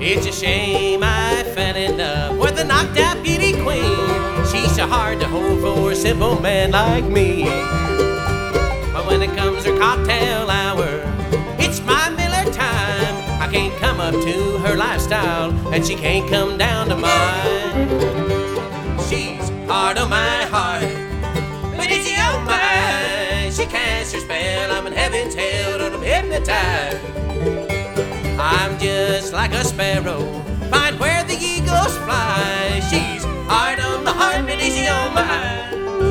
It's a shame I fell in love with a knocked out beauty queen. She's so hard to hold for a simple man like me. But when it comes her cocktail hour, it's my Miller time. I can't come up to her lifestyle, and she can't come down to mine. She's hard on my heart, but is she on mine? She casts her spell, I'm in heaven's hell, and I'm hypnotized. I'm just like a sparrow, find where the eagles fly. She's hard on the heart, but is she on mine?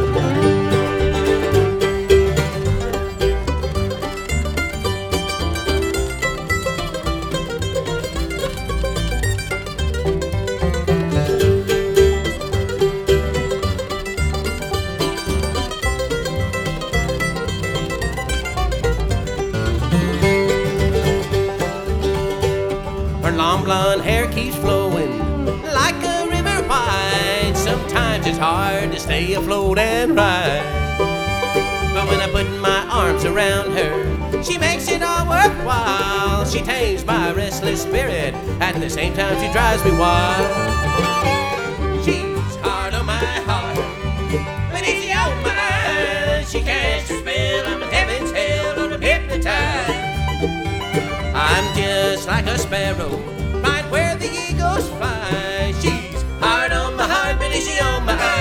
Her long blonde hair keeps flowing like a river wide. Sometimes it's hard to stay afloat and ride. But when I put my arms around her, she makes it all worthwhile. She tames my restless spirit, at the same time she drives me wild. She's hard on my heart, but is she on mine? She casts her spell, I'm in heaven's hell, and I'm hypnotized. I'm just like a sparrow, right where the eagles fly. She's hard on my heart, but is she on mine?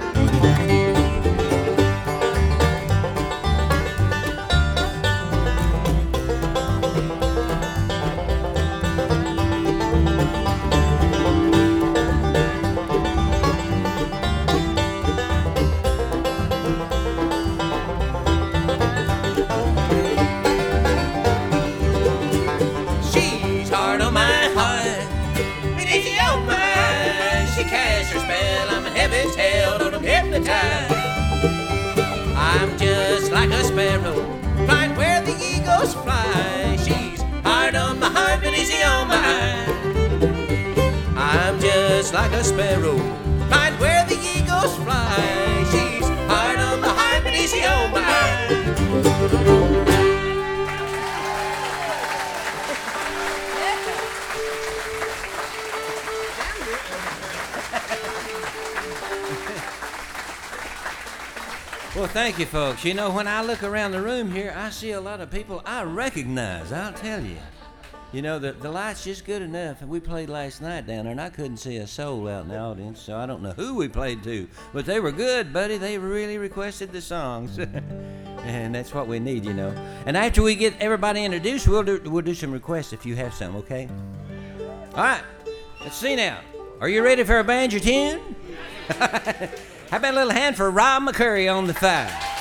She casts her spell, I'm in heaven's hell, and I'm hypnotized. I'm just like a sparrow, right where the eagles fly. She's hard on my heart, but is she on mine? I'm just like a sparrow, right where the eagles fly. She's hard on my heart, but is she on mine? Well, thank you, folks. You know, when I look around the room here, I see a lot of people I recognize, I'll tell you. You know, the light's just good enough. And we played last night down there, and I couldn't see a soul out in the audience, so I don't know who we played to. But they were good, buddy. They really requested the songs. And that's what we need, you know. And after we get everybody introduced, we'll do some requests if you have some, okay? All right. Let's see now. Are you ready for a banjo tune? How about a little hand for Rob McCurry on the five?